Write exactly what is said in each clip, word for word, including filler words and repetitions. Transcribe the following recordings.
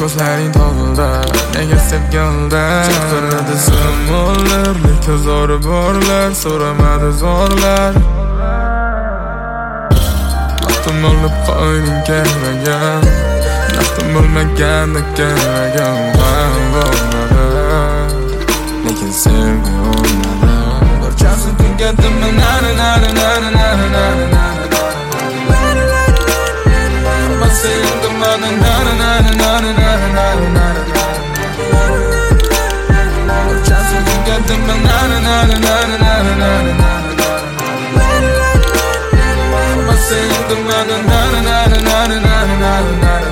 ko'zlaring tovulda, nega sevganda chaqiradi samollar, lekin zo'ri borlar, so'ramadi zo'rlar. Vaqtim olib qo'yning kelmagan, vaqtim bo'lmaganda kelmagan bo'lmadi, lekin sevgi olmadi. Barchasi tugatdimi nari nari nari nari nari nari sevdim bana nari nari nari nari nari nari barchasi tugatdimi nari nari nari nari nari nari sevdim bana nari nari nari nari nari nari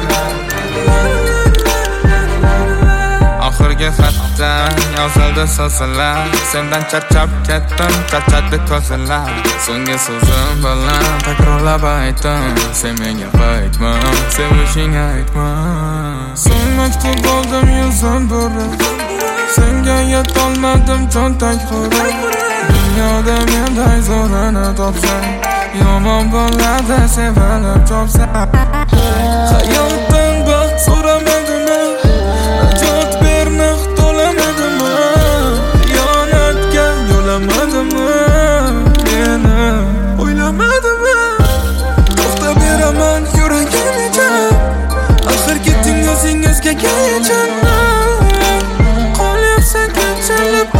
oxirgi xatdan yozildi so'zlar, sendan charchab ketdim, charchadi ko'zlar. So'nggi so'zim bilan takrorlab aytdim, sen menga qaytma, sevishing aytma. So'ng maktub oldim yuzim burib, senga yetolmadim cho'ntak qurib. Dunyoda menday zo'rini topsam, yomon bo'ladi sevilib chopsam. Hayotdan baxt so'ramadimmi, najot bermoq to'lamadimmi, xiyonatga yo'lamadimmi, meni o'ylamadimmi? To'xtab beraman yuragigacha, axir ketding o'zingizga gacha. Qolyapsan kechalib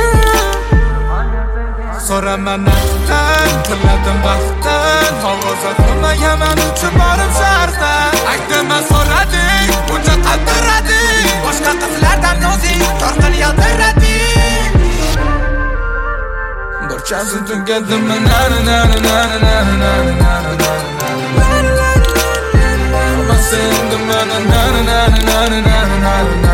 so'raman naqdan, tiladim baxtdan, hovuzat qilmayaman uchib borib sharqdan. Aytdima so'rading, buncha qaltirading, boshqa qizlardan o'zing torqil yotirading. Barchasi tugatdimi nari nari nari nari nari nari nari sevdim bana nari nari nari nari nari